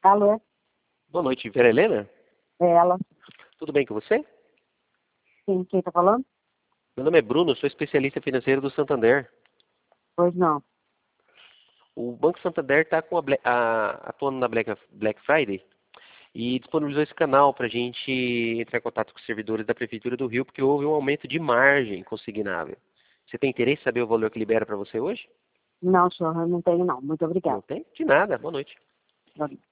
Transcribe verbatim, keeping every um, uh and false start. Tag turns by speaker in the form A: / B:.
A: Alô?
B: Boa noite, Vera Helena?
A: É ela?
B: Tudo bem com você?
A: Sim, quem tá falando?
B: Meu nome é Bruno, sou especialista financeiro do Santander.
A: Pois não.
B: O Banco Santander está atuando na Black, Black Friday e disponibilizou esse canal para a gente entrar em contato com os servidores da Prefeitura do Rio, porque houve um aumento de margem consignável. Você tem interesse em saber o valor que libera para você hoje?
A: Não, senhor, eu não tenho não. Muito
B: Não
A: obrigada.
B: tem? De nada. Boa noite.
A: Boa noite.